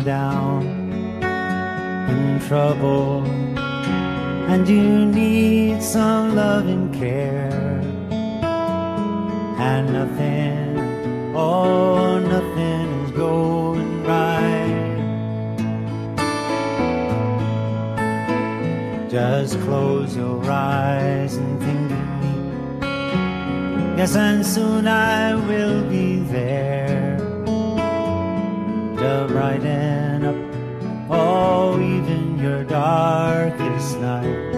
down in trouble and you need some love and care, and nothing, oh nothing is going right, just close your eyes and think of me. Yes, and soon I will be there to brighten up, oh, even your darkest night.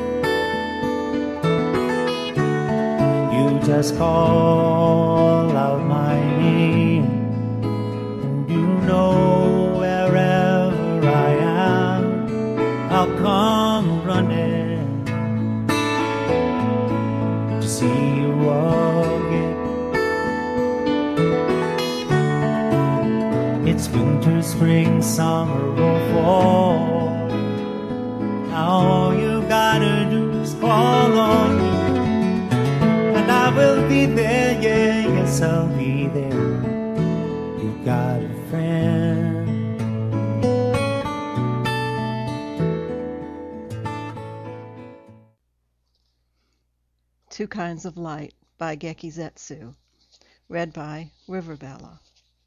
You just call out my name, and you know wherever I am, I'll come running to see you again. It's winter, spring, summer, or fall. All you gotta do is call on me, and I will be there, yeah, yes, I'll be there. You've got a friend. Two Kinds of Light by Geki Zetsu. Read by Riverbella.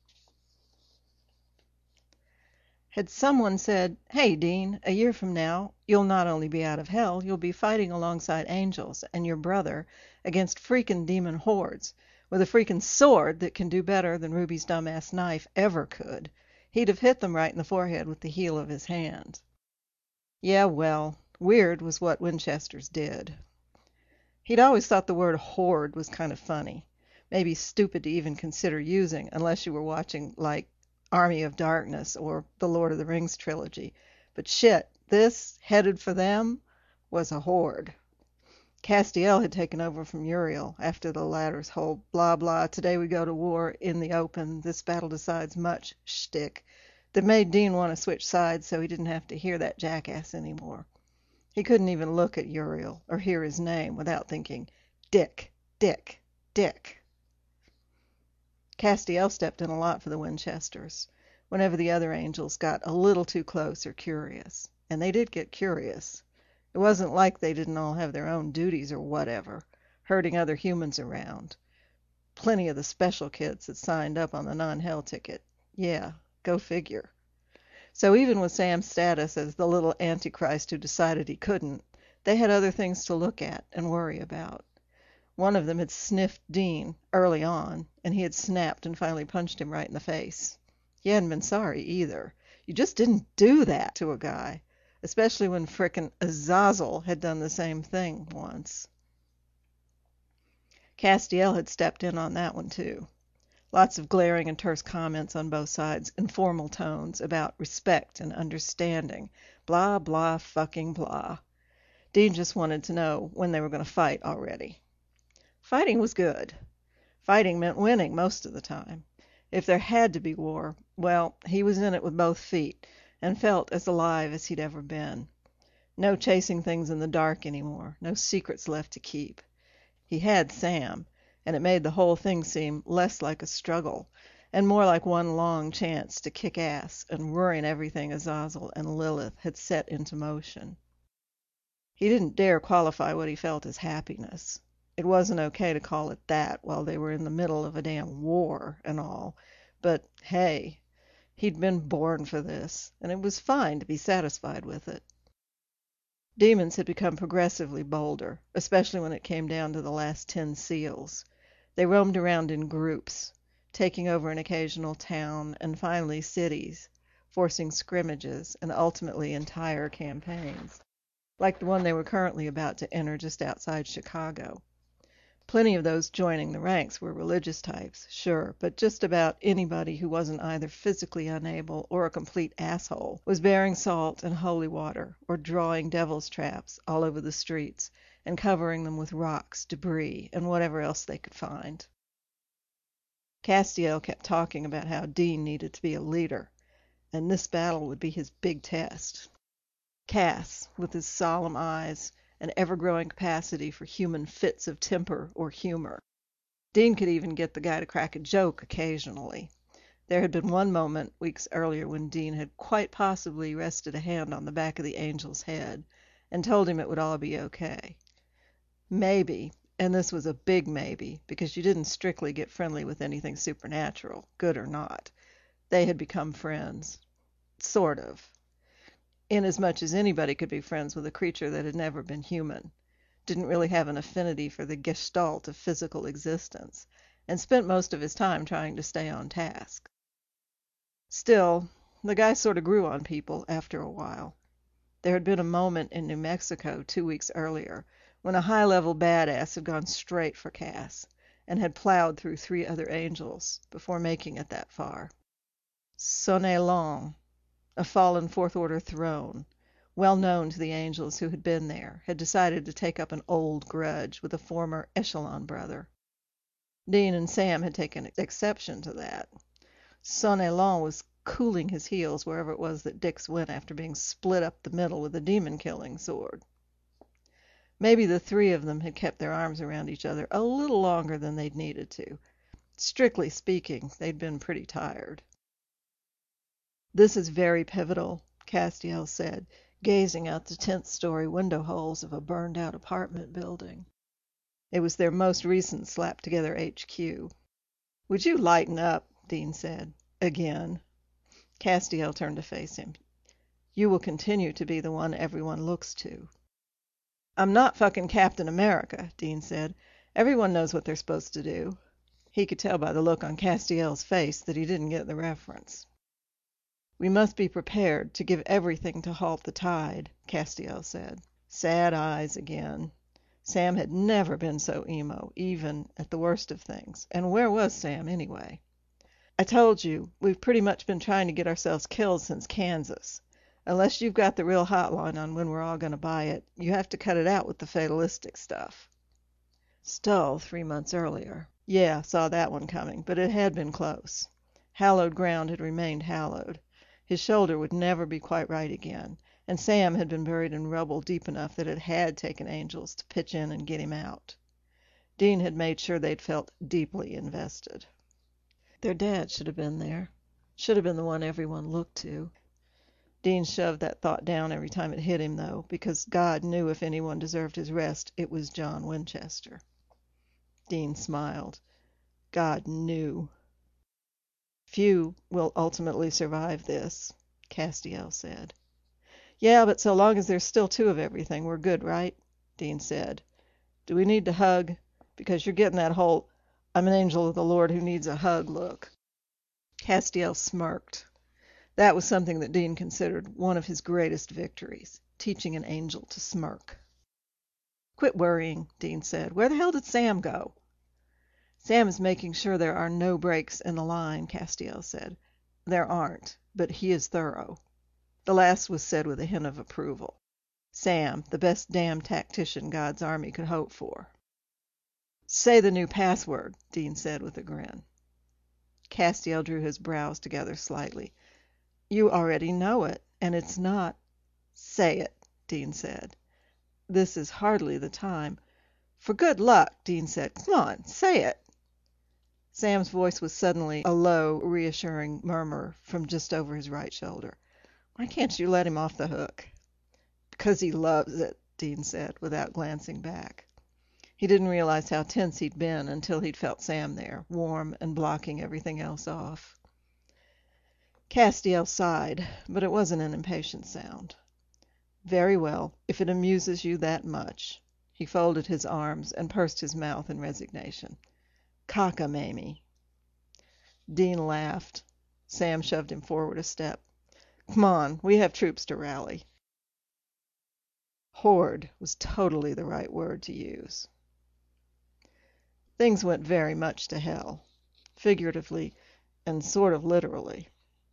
Had someone said, "Hey, Dean, a year from now, you'll not only be out of hell, you'll be fighting alongside angels and your brother against freaking demon hordes with a freaking sword that can do better than Ruby's dumbass knife ever could," he'd have hit them right in the forehead with the heel of his hand. Yeah, well, weird was what Winchesters did. He'd always thought the word horde was kind of funny, maybe stupid to even consider using unless you were watching, like, Army of Darkness or the Lord of the Rings trilogy. But shit, this, headed for them, was a horde. Castiel had taken over from Uriel after the latter's whole blah blah, today we go to war in the open, this battle decides much shtick that made Dean want to switch sides so he didn't have to hear that jackass anymore. He couldn't even look at Uriel or hear his name without thinking, Dick, Dick, Dick. Castiel stepped in a lot for the Winchesters whenever the other angels got a little too close or curious. And they did get curious. It wasn't like they didn't all have their own duties or whatever, herding other humans around. Plenty of the special kids had signed up on the non-hell ticket. Yeah, go figure. So even with Sam's status as the little antichrist who decided he couldn't, they had other things to look at and worry about. One of them had sniffed Dean early on, and he had snapped and finally punched him right in the face. He hadn't been sorry either. You just didn't do that to a guy, especially when frickin' Azazel had done the same thing once. Castiel had stepped in on that one too. Lots of glaring and terse comments on both sides in formal tones about respect and understanding. Blah, blah, fucking blah. Dean just wanted to know when they were going to fight already. Fighting was good. Fighting meant winning most of the time. If there had to be war, well, he was in it with both feet and felt as alive as he'd ever been. No chasing things in the dark anymore, no secrets left to keep. He had Sam, and it made the whole thing seem less like a struggle and more like one long chance to kick ass and ruin everything Azazel and Lilith had set into motion. He didn't dare qualify what he felt as happiness. It wasn't okay to call it that while they were in the middle of a damn war and all, but hey, he'd been born for this, and it was fine to be satisfied with it. Demons had become progressively bolder, especially when it came down to the last 10 seals. They roamed around in groups, taking over an occasional town and finally cities, forcing scrimmages and ultimately entire campaigns, like the one they were currently about to enter just outside Chicago. Plenty of those joining the ranks were religious types, sure, but just about anybody who wasn't either physically unable or a complete asshole was bearing salt and holy water or drawing devil's traps all over the streets and covering them with rocks, debris, and whatever else they could find. Castiel kept talking about how Dean needed to be a leader, and this battle would be his big test. Cass, with his solemn eyes and ever-growing capacity for human fits of temper or humor. Dean could even get the guy to crack a joke occasionally. There had been one moment, weeks earlier, when Dean had quite possibly rested a hand on the back of the angel's head and told him it would all be okay. Maybe, and this was a big maybe, because you didn't strictly get friendly with anything supernatural, good or not. They had become friends. Sort of. Inasmuch as anybody could be friends with a creature that had never been human, didn't really have an affinity for the gestalt of physical existence, and spent most of his time trying to stay on task. Still, the guy sort of grew on people after a while. There had been a moment in New Mexico 2 weeks earlier when a high-level badass had gone straight for Cass and had plowed through 3 other angels before making it that far. Sonnet-Long, a fallen Fourth-Order throne, well known to the angels who had been there, had decided to take up an old grudge with a former Echelon brother. Dean and Sam had taken exception to that. Sonnet-Long was cooling his heels wherever it was that Dix went after being split up the middle with a demon-killing sword. Maybe the 3 of them had kept their arms around each other a little longer than they'd needed to. Strictly speaking, they'd been pretty tired. "This is very pivotal," Castiel said, gazing out the 10th-story window holes of a burned-out apartment building. It was their most recent slapped-together HQ. "Would you lighten up?" Dean said. Again. Castiel turned to face him. "You will continue to be the one everyone looks to." "I'm not fucking Captain America," Dean said. "Everyone knows what they're supposed to do." He could tell by the look on Castiel's face that he didn't get the reference. "We must be prepared to give everything to halt the tide," Castiel said. Sad eyes again. Sam had never been so emo, even at the worst of things. And where was Sam, anyway? "I told you, we've pretty much been trying to get ourselves killed since Kansas. Unless you've got the real hotline on when we're all going to buy it, you have to cut it out with the fatalistic stuff." Stull 3 months earlier. Yeah, saw that one coming, but it had been close. Hallowed ground had remained hallowed. His shoulder would never be quite right again, and Sam had been buried in rubble deep enough that it had taken angels to pitch in and get him out. Dean had made sure they'd felt deeply invested. Their dad should have been there. Should have been the one everyone looked to. Dean shoved that thought down every time it hit him, though, because God knew if anyone deserved his rest, it was John Winchester. Dean smiled. God knew. "Few will ultimately survive this," Castiel said. "Yeah, but so long as there's still 2 of everything, we're good, right?" Dean said. "Do we need to hug? Because you're getting that whole 'I'm an angel of the Lord who needs a hug' look." Castiel smirked. That was something that Dean considered one of his greatest victories, teaching an angel to smirk. "Quit worrying," Dean said. "Where the hell did Sam go?" "Sam is making sure there are no breaks in the line," Castiel said. "There aren't, but he is thorough." The last was said with a hint of approval. Sam, the best damn tactician God's army could hope for. "Say the new password," Dean said with a grin. Castiel drew his brows together slightly. "You already know it, and it's not—" "Say it," Dean said. "This is hardly the time." "For good luck," Dean said. "Come on, say it." Sam's voice was suddenly a low, reassuring murmur from just over his right shoulder. "Why can't you let him off the hook?" "Because he loves it," Dean said, without glancing back. He didn't realize how tense he'd been until he'd felt Sam there, warm and blocking everything else off. Castiel sighed, but it wasn't an impatient sound. "Very well, if it amuses you that much." He folded his arms and pursed his mouth in resignation. "Cockamamie." Dean laughed. Sam shoved him forward a step. "Come on, we have troops to rally." Horde was totally the right word to use. Things went very much to hell, figuratively and sort of literally.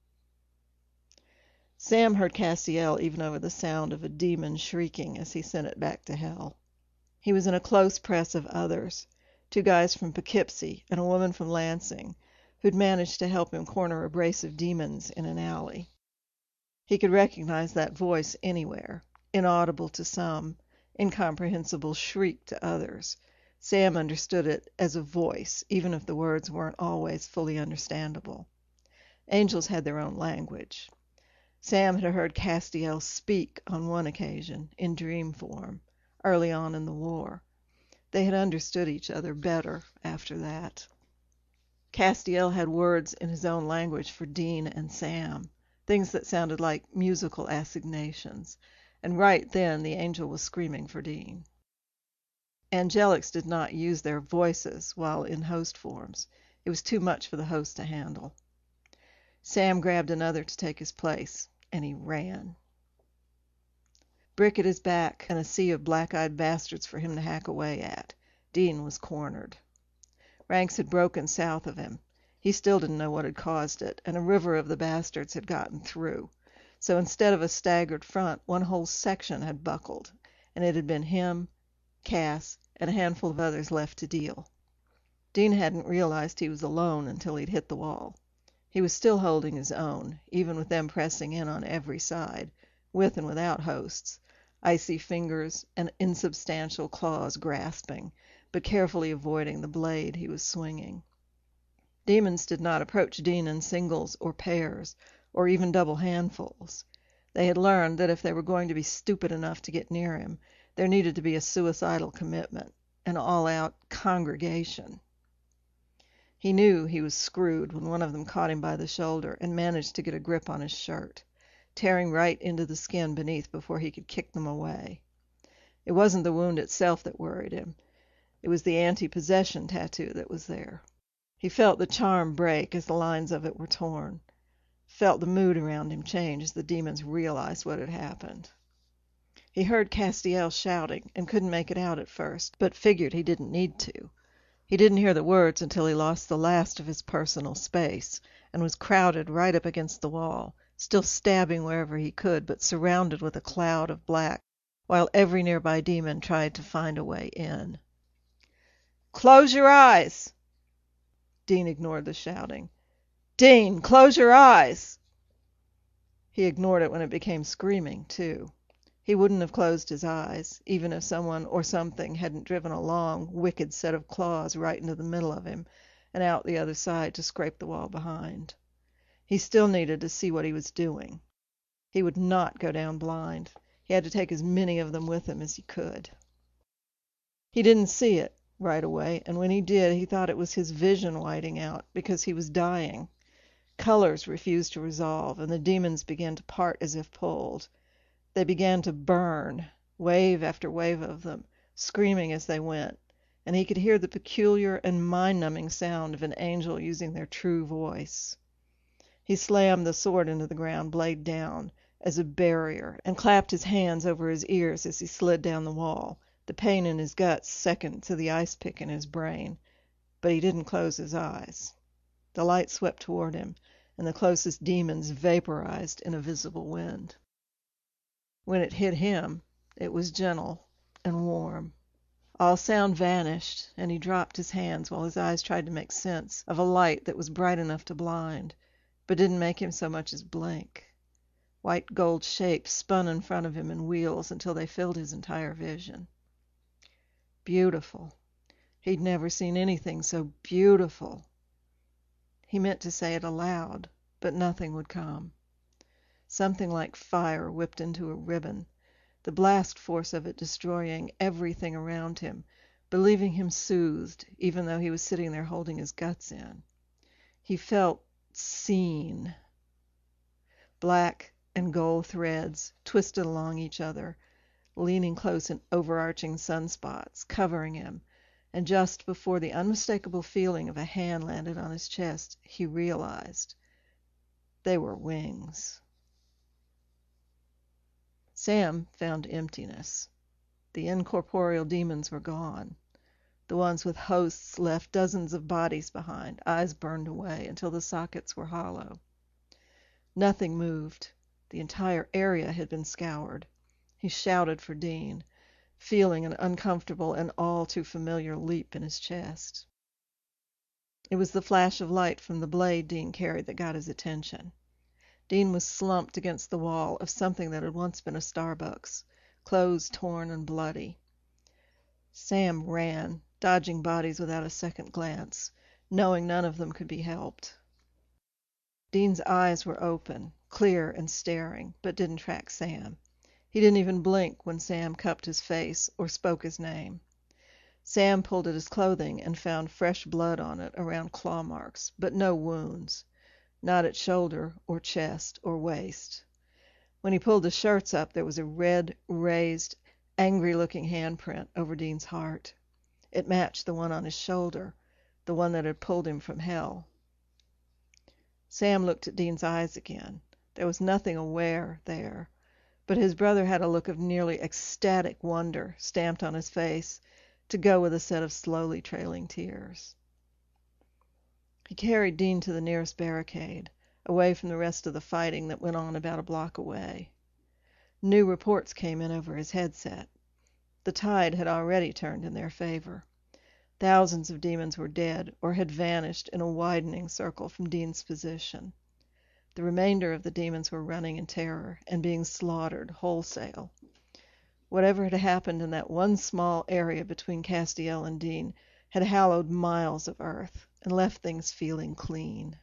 Sam heard Castiel even over the sound of a demon shrieking as he sent it back to hell. He was in a close press of others, 2 guys from Poughkeepsie and a woman from Lansing, who'd managed to help him corner a brace of demons in an alley. He could recognize that voice anywhere, inaudible to some, incomprehensible shriek to others. Sam understood it as a voice, even if the words weren't always fully understandable. Angels had their own language. Sam had heard Castiel speak on one occasion, in dream form, early on in the war. They had understood each other better after that. Castiel had words in his own language for Dean and Sam, things that sounded like musical assignations, and right then the angel was screaming for Dean. Angelics did not use their voices while in host forms. It was too much for the host to handle. Sam grabbed another to take his place, and he ran. Brick at his back, and a sea of black-eyed bastards for him to hack away at. Dean was cornered. Ranks had broken south of him. He still didn't know what had caused it, and a river of the bastards had gotten through. So instead of a staggered front, one whole section had buckled, and it had been him, Cass, and a handful of others left to deal. Dean hadn't realized he was alone until he'd hit the wall. He was still holding his own, even with them pressing in on every side, with and without hosts, icy fingers and insubstantial claws grasping, but carefully avoiding the blade he was swinging. Demons did not approach Dean in singles or pairs, or even double handfuls. They had learned that if they were going to be stupid enough to get near him, there needed to be a suicidal commitment, an all-out congregation. He knew he was screwed when one of them caught him by the shoulder and managed to get a grip on his shirt, tearing right into the skin beneath before he could kick them away. It wasn't the wound itself that worried him. It was the anti-possession tattoo that was there. He felt the charm break as the lines of it were torn, felt the mood around him change as the demons realized what had happened. He heard Castiel shouting and couldn't make it out at first, but figured he didn't need to. He didn't hear the words until he lost the last of his personal space and was crowded right up against the wall, still stabbing wherever he could, but surrounded with a cloud of black, while every nearby demon tried to find a way in. "Close your eyes!" Dean ignored the shouting. "Dean, close your eyes!" He ignored it when it became screaming, too. He wouldn't have closed his eyes, even if someone or something hadn't driven a long, wicked set of claws right into the middle of him and out the other side to scrape the wall behind. He still needed to see what he was doing. He would not go down blind. He had to take as many of them with him as he could. He didn't see it right away, and when he did, he thought it was his vision whiting out because he was dying. Colors refused to resolve, and the demons began to part as if pulled. They began to burn, wave after wave of them, screaming as they went, and he could hear the peculiar and mind-numbing sound of an angel using their true voice. He slammed the sword into the ground, blade down, as a barrier, and clapped his hands over his ears as he slid down the wall, the pain in his guts second to the ice pick in his brain. But he didn't close his eyes. The light swept toward him, and the closest demons vaporized in a visible wind. When it hit him, it was gentle and warm. All sound vanished, and he dropped his hands while his eyes tried to make sense of a light that was bright enough to blind, but didn't make him so much as blink. White gold shapes spun in front of him in wheels until they filled his entire vision. Beautiful. He'd never seen anything so beautiful. He meant to say it aloud, but nothing would come. Something like fire whipped into a ribbon, the blast force of it destroying everything around him, but leaving him soothed, even though he was sitting there holding his guts in. He felt seen. Black and gold threads twisted along each other, leaning close in overarching sunspots, covering him, and just before the unmistakable feeling of a hand landed on his chest, he realized they were wings. Sam found emptiness. The incorporeal demons were gone. The ones with hosts left dozens of bodies behind, eyes burned away until the sockets were hollow. Nothing moved. The entire area had been scoured. He shouted for Dean, feeling an uncomfortable and all too familiar leap in his chest. It was the flash of light from the blade Dean carried that got his attention. Dean was slumped against the wall of something that had once been a Starbucks, clothes torn and bloody. Sam ran, dodging bodies without a second glance, knowing none of them could be helped. Dean's eyes were open, clear and staring, but didn't track Sam. He didn't even blink when Sam cupped his face or spoke his name. Sam pulled at his clothing and found fresh blood on it around claw marks, but no wounds. Not at shoulder or chest or waist. When he pulled the shirts up, there was a red, raised, angry-looking handprint over Dean's heart. It matched the one on his shoulder, the one that had pulled him from hell. Sam looked at Dean's eyes again. There was nothing aware there, but his brother had a look of nearly ecstatic wonder stamped on his face to go with a set of slowly trailing tears. He carried Dean to the nearest barricade, away from the rest of the fighting that went on about a block away. New reports came in over his headset. The tide had already turned in their favor. Thousands of demons were dead or had vanished in a widening circle from Dean's position. The remainder of the demons were running in terror and being slaughtered wholesale. Whatever had happened in that one small area between Castiel and Dean had hallowed miles of earth and left things feeling clean.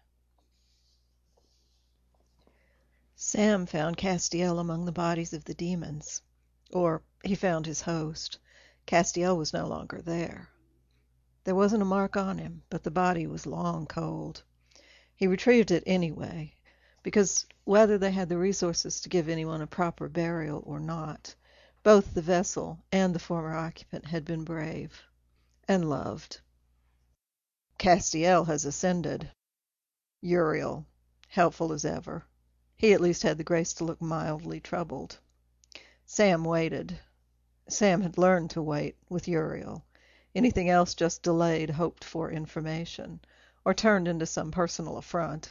Sam found Castiel among the bodies of the demons. Or he found his host. Castiel was no longer there. There wasn't a mark on him, but the body was long cold. He retrieved it anyway, because whether they had the resources to give anyone a proper burial or not, both the vessel and the former occupant had been brave and loved. Castiel has ascended. Uriel, helpful as ever. He at least had the grace to look mildly troubled. Sam waited. Sam had learned to wait with Uriel. Anything else just delayed hoped-for information, or turned into some personal affront.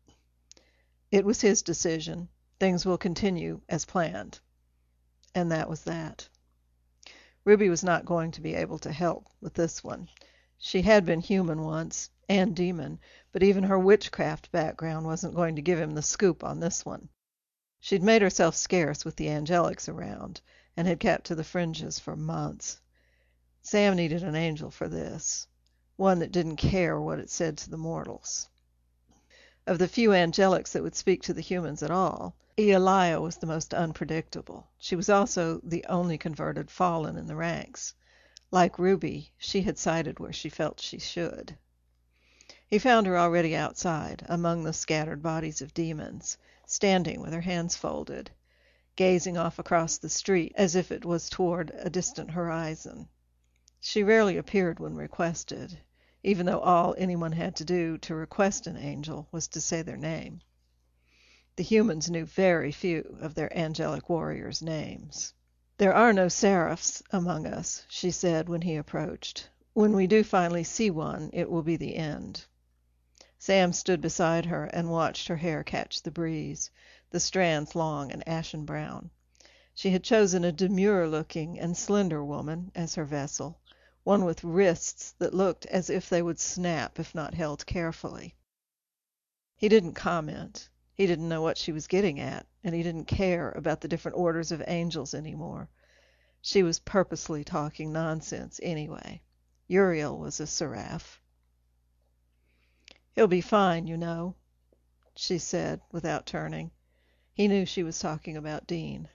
It was his decision. Things will continue as planned. And that was that. Ruby was not going to be able to help with this one. She had been human once, and demon, but even her witchcraft background wasn't going to give him the scoop on this one. She'd made herself scarce with the angelics around, and had kept to the fringes for months. Sam needed an angel for this, one that didn't care what it said to the mortals. Of the few angelics that would speak to the humans at all, Elia was the most unpredictable. She was also the only converted fallen in the ranks. Like Ruby, she had sided where she felt she should. He found her already outside, among the scattered bodies of demons, standing with her hands folded, gazing off across the street as if it was toward a distant horizon. She rarely appeared when requested, even though all anyone had to do to request an angel was to say their name. The humans knew very few of their angelic warriors' names. "There are no seraphs among us," she said when he approached. "When we do finally see one, it will be the end." Sam stood beside her and watched her hair catch the breeze, the strands long and ashen brown. She had chosen a demure-looking and slender woman as her vessel, one with wrists that looked as if they would snap if not held carefully. He didn't comment. He didn't know what she was getting at, and he didn't care about the different orders of angels anymore. She was purposely talking nonsense anyway. Uriel was a seraph. "He'll be fine, you know," she said, without turning. He knew she was talking about Dean.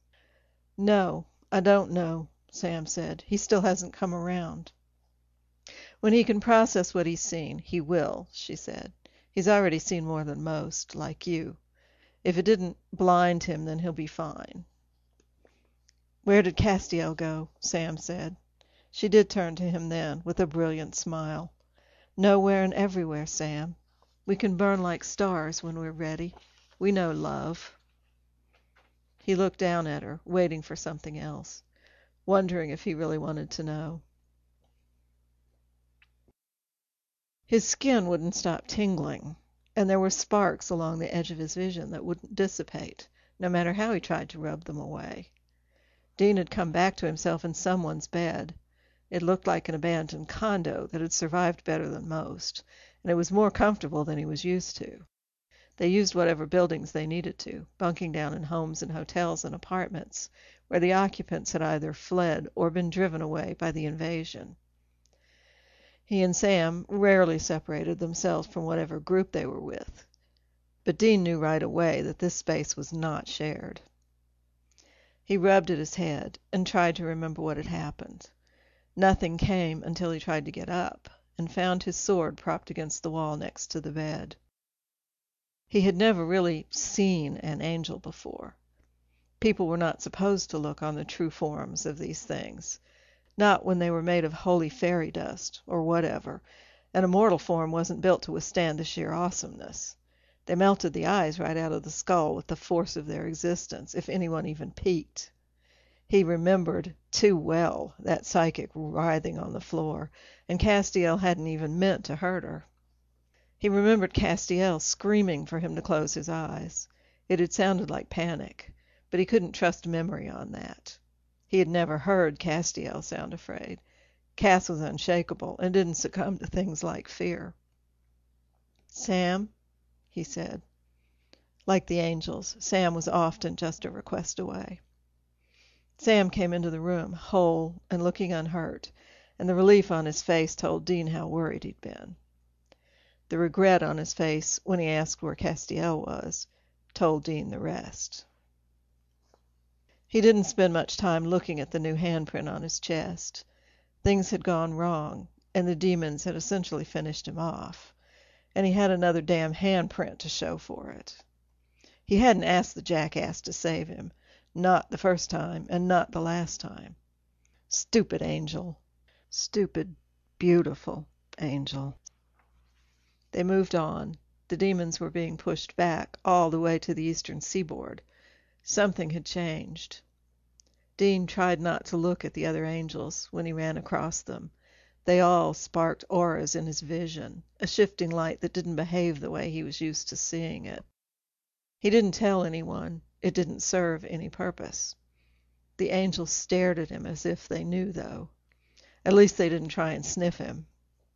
"No, I don't know," Sam said. "He still hasn't come around." "When he can process what he's seen, he will," she said. "He's already seen more than most, like you. If it didn't blind him, then he'll be fine." "Where did Castiel go?" Sam said. She did turn to him then, with a brilliant smile. "Nowhere and everywhere, Sam. We can burn like stars when we're ready. We know love." He looked down at her, waiting for something else, wondering if he really wanted to know. His skin wouldn't stop tingling, and there were sparks along the edge of his vision that wouldn't dissipate, no matter how he tried to rub them away. Dean had come back to himself in someone's bed. It looked like an abandoned condo that had survived better than most, and it was more comfortable than he was used to. They used whatever buildings they needed to, bunking down in homes and hotels and apartments, where the occupants had either fled or been driven away by the invasion. He and Sam rarely separated themselves from whatever group they were with. but Dean knew right away that this space was not shared. He rubbed at his head and tried to remember what had happened. Nothing came until he tried to get up and found his sword propped against the wall next to the bed. He had never really seen an angel before. People were not supposed to look on the true forms of these things, not when they were made of holy fairy dust, or whatever, and a mortal form wasn't built to withstand the sheer awesomeness. They melted the eyes right out of the skull with the force of their existence, if anyone even peeked. He remembered too well that psychic writhing on the floor, and Castiel hadn't even meant to hurt her. He remembered Castiel screaming for him to close his eyes. It had sounded like panic, but he couldn't trust memory on that. He had never heard Castiel sound afraid. Cass was unshakable and didn't succumb to things like fear. "Sam," he said. Like the angels, Sam was often just a request away. Sam came into the room, whole and looking unhurt, and the relief on his face told Dean how worried he'd been. The regret on his face when he asked where Castiel was told Dean the rest. He didn't spend much time looking at the new handprint on his chest. Things had gone wrong, and the demons had essentially finished him off, and he had another damn handprint to show for it. He hadn't asked the jackass to save him, not the first time and not the last time. Stupid angel. Stupid, beautiful angel. They moved on. The demons were being pushed back all the way to the eastern seaboard. Something had changed. Dean tried not to look at the other angels when he ran across them. They all sparked auras in his vision, a shifting light that didn't behave the way he was used to seeing it. He didn't tell anyone. It didn't serve any purpose. The angels stared at him as if they knew, though. At least they didn't try and sniff him.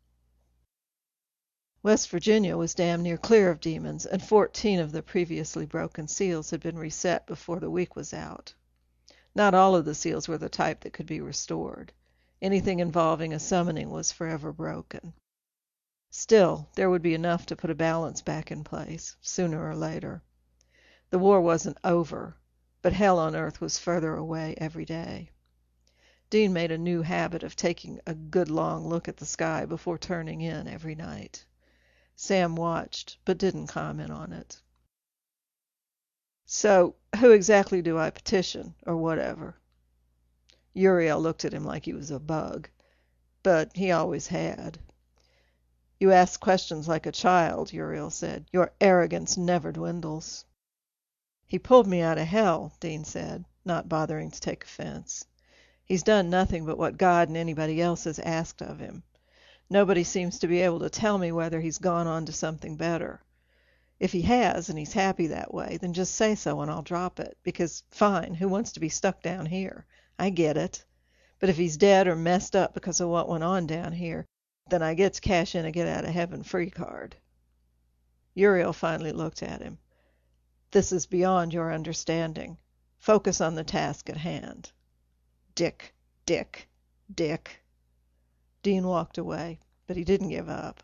West Virginia was damn near clear of demons, and 14 of the previously broken seals had been reset before the week was out. Not all of the seals were the type that could be restored. Anything involving a summoning was forever broken. Still, there would be enough to put a balance back in place, sooner or later. The war wasn't over, but hell on earth was further away every day. Dean made a new habit of taking a good long look at the sky before turning in every night. Sam watched, but didn't comment on it. "So, who exactly do I petition, or whatever?" Uriel looked at him like he was a bug, but he always had. "You ask questions like a child," Uriel said. "Your arrogance never dwindles." "He pulled me out of hell," Dean said, not bothering to take offense. "He's done nothing but what God and anybody else has asked of him. Nobody seems to be able to tell me whether he's gone on to something better. If he has, and he's happy that way, then just say so and I'll drop it, because, fine, who wants to be stuck down here? I get it. But if he's dead or messed up because of what went on down here, then I get to cash in a get-out-of-heaven-free card." Uriel finally looked at him. "This is beyond your understanding. Focus on the task at hand." Dick, Dick, Dick. Dean walked away, but he didn't give up.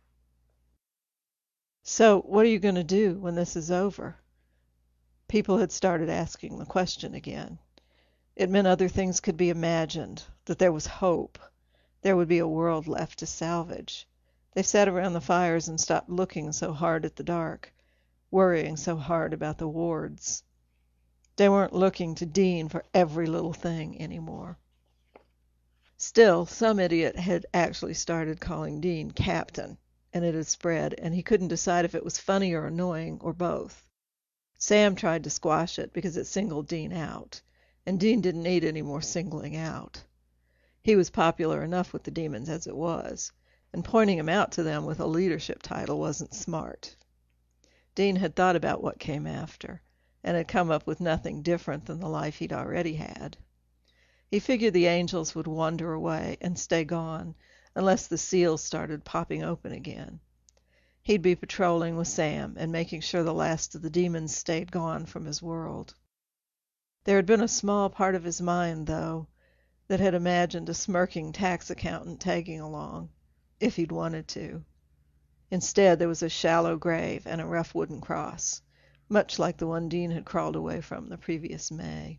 "So, what are you going to do when this is over?" People had started asking the question again. It meant other things could be imagined, that there was hope. There would be a world left to salvage. They sat around the fires and stopped looking so hard at the dark, worrying so hard about the wards. They weren't looking to Dean for every little thing anymore. Still, some idiot had actually started calling Dean Captain, and it had spread, and he couldn't decide if it was funny or annoying or both. Sam tried to squash it because it singled Dean out, and Dean didn't need any more singling out. He was popular enough with the demons as it was, and pointing him out to them with a leadership title wasn't smart. Dean had thought about what came after, and had come up with nothing different than the life he'd already had. He figured the angels would wander away and stay gone unless the seals started popping open again. He'd be patrolling with Sam and making sure the last of the demons stayed gone from his world. There had been a small part of his mind, though, that had imagined a smirking tax accountant tagging along, if he'd wanted to. Instead, there was a shallow grave and a rough wooden cross, much like the one Dean had crawled away from the previous May.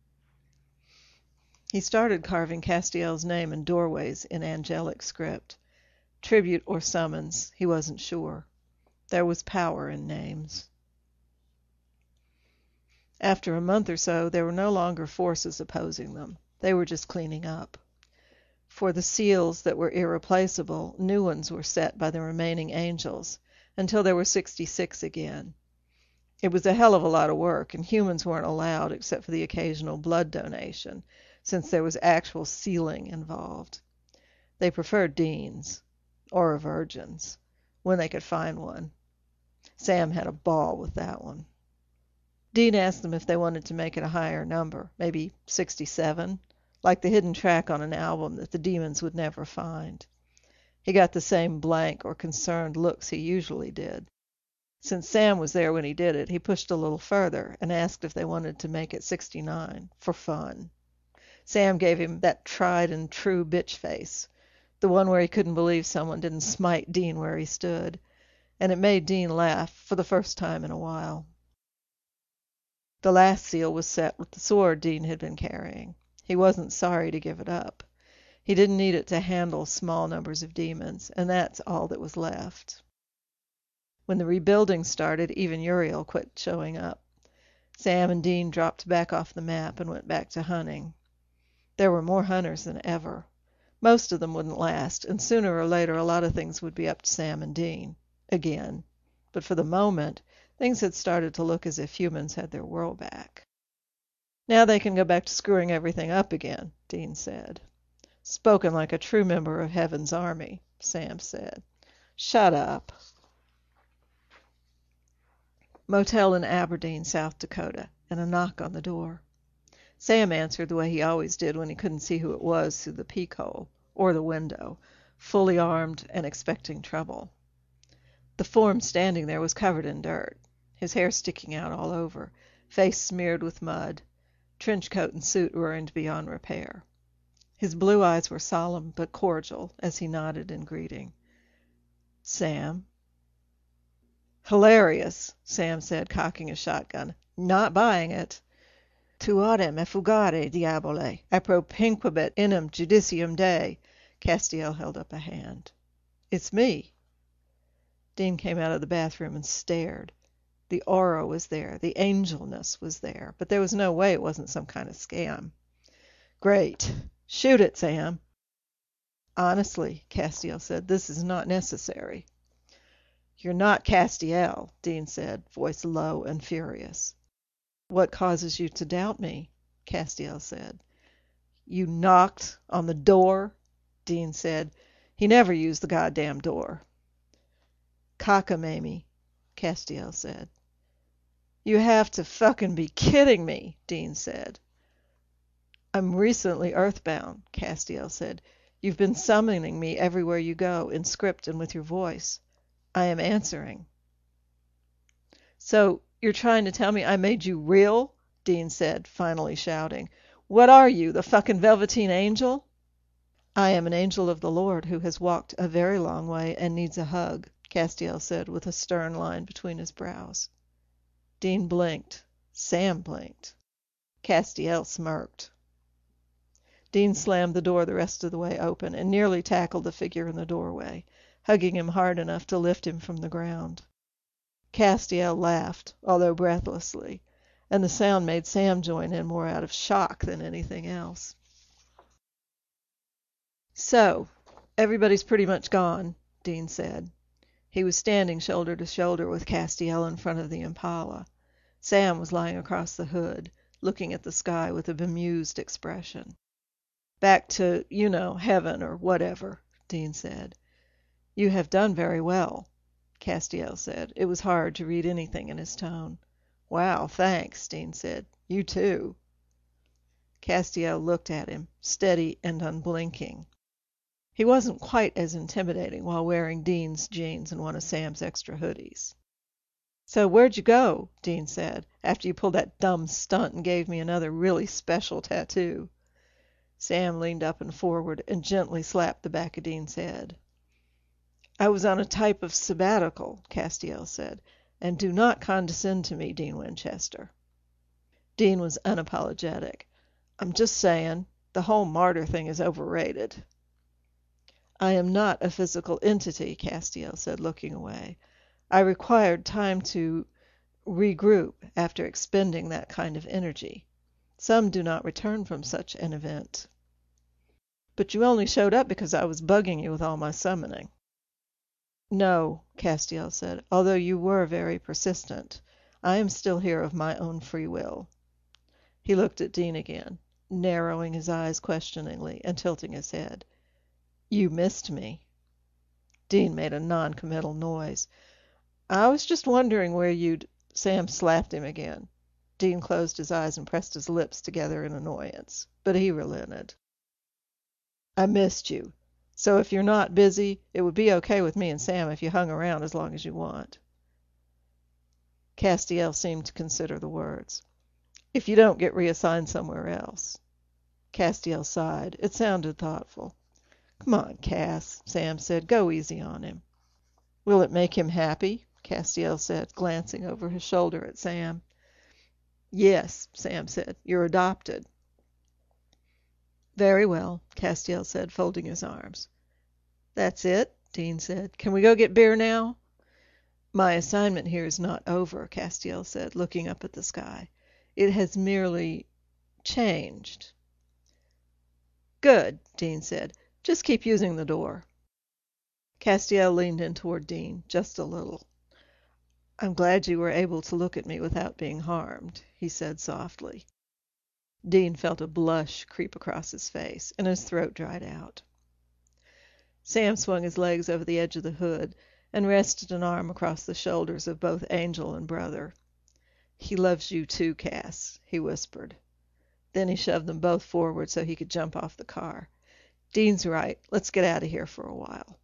He started carving Castiel's name in doorways in angelic script. Tribute or summons, he wasn't sure. There was power in names. After a month or so, there were no longer forces opposing them. They were just cleaning up. For the seals that were irreplaceable, new ones were set by the remaining angels, until there were 66 again. It was a hell of a lot of work, and humans weren't allowed except for the occasional blood donation, since there was actual sealing involved. They preferred Dean's, or a virgin's, when they could find one. Sam had a ball with that one. Dean asked them if they wanted to make it a higher number, maybe 67, like the hidden track on an album that the demons would never find. He got the same blank or concerned looks he usually did. Since Sam was there when he did it, he pushed a little further and asked if they wanted to make it 69, for fun. Sam gave him that tried and true bitch face, the one where he couldn't believe someone didn't smite Dean where he stood, and it made Dean laugh for the first time in a while. The last seal was set with the sword Dean had been carrying. He wasn't sorry to give it up. He didn't need it to handle small numbers of demons, and that's all that was left. When the rebuilding started, even Uriel quit showing up. Sam and Dean dropped back off the map and went back to hunting. There were more hunters than ever. Most of them wouldn't last, and sooner or later a lot of things would be up to Sam and Dean. Again. But for the moment, things had started to look as if humans had their world back. Now they can go back to screwing everything up again, Dean said. Spoken like a true member of Heaven's army, Sam said. Shut up. Motel in Aberdeen, South Dakota, and a knock on the door. Sam answered the way he always did when he couldn't see who it was through the peephole, or the window, fully armed and expecting trouble. The form standing there was covered in dirt, his hair sticking out all over, face smeared with mud. Trench coat and suit ruined beyond repair. His blue eyes were solemn but cordial as he nodded in greeting. Sam? Hilarious, Sam said, cocking a shotgun. Not buying it. Tuatem effugare, diabole, appropinquabit inem judicium Dei. Castiel held up a hand. It's me. Dean came out of the bathroom and stared. The aura was there, the angelness was there, but there was no way it wasn't some kind of scam. Great. Shoot it, Sam. Honestly, Castiel said, this is not necessary. You're not Castiel, Dean said, voice low and furious. What causes you to doubt me? Castiel said. You knocked on the door? Dean said. He never used the goddamn door. Cockamamie, Castiel said. You have to fucking be kidding me, Dean said. I'm recently earthbound, Castiel said. You've been summoning me everywhere you go, in script and with your voice. I am answering. So, you're trying to tell me I made you real? Dean said, finally shouting. What are you, the fucking Velveteen Angel? I am an angel of the Lord who has walked a very long way and needs a hug, Castiel said with a stern line between his brows. Dean blinked. Sam blinked. Castiel smirked. Dean slammed the door the rest of the way open and nearly tackled the figure in the doorway, hugging him hard enough to lift him from the ground. Castiel laughed, although breathlessly, and the sound made Sam join in more out of shock than anything else. So, everybody's pretty much gone, Dean said. He was standing shoulder to shoulder with Castiel in front of the Impala. Sam was lying across the hood, looking at the sky with a bemused expression. Back to, heaven or whatever, Dean said. You have done very well, Castiel said. It was hard to read anything in his tone. Wow, thanks, Dean said. You too. Castiel looked at him, steady and unblinking. He wasn't quite as intimidating while wearing Dean's jeans and one of Sam's extra hoodies. So where'd you go, Dean said, after you pulled that dumb stunt and gave me another really special tattoo? Sam leaned up and forward and gently slapped the back of Dean's head. I was on a type of sabbatical, Castiel said, and do not condescend to me, Dean Winchester. Dean was unapologetic. I'm just saying, the whole martyr thing is overrated. I am not a physical entity, Castiel said, looking away. I required time to regroup after expending that kind of energy. Some do not return from such an event. But you only showed up because I was bugging you with all my summoning. No, Castiel said, although you were very persistent. I am still here of my own free will. He looked at Dean again, narrowing his eyes questioningly and tilting his head. You missed me. Dean made a non-committal noise. I was just wondering where you'd... Sam slapped him again. Dean closed his eyes and pressed his lips together in annoyance, but he relented. I missed you. So if you're not busy, it would be okay with me and Sam if you hung around as long as you want. Castiel seemed to consider the words. If you don't get reassigned somewhere else. Castiel sighed. It sounded thoughtful. Come on, Cass, Sam said. Go easy on him. Will it make him happy? Castiel said, glancing over his shoulder at Sam. Yes, Sam said. You're adopted. Very well, Castiel said, folding his arms. That's it, Dean said. Can we go get beer now? My assignment here is not over, Castiel said, looking up at the sky. It has merely changed. Good, Dean said. Just keep using the door. Castiel leaned in toward Dean, just a little. I'm glad you were able to look at me without being harmed, he said softly. Dean felt a blush creep across his face, and his throat dried out. Sam swung his legs over the edge of the hood and rested an arm across the shoulders of both Angel and Brother. He loves you too, Cass, he whispered. Then he shoved them both forward so he could jump off the car. Dean's right. Let's get out of here for a while.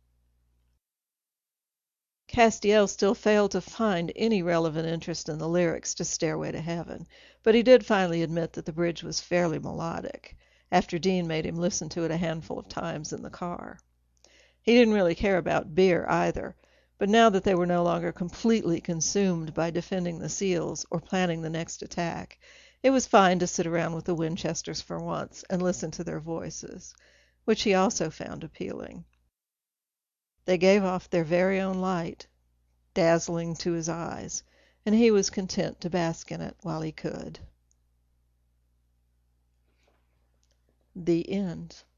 Castiel still failed to find any relevant interest in the lyrics to Stairway to Heaven, but he did finally admit that the bridge was fairly melodic, after Dean made him listen to it a handful of times in the car. He didn't really care about beer either, but now that they were no longer completely consumed by defending the seals or planning the next attack, it was fine to sit around with the Winchesters for once and listen to their voices, which he also found appealing. They gave off their very own light, dazzling to his eyes, and he was content to bask in it while he could. The end.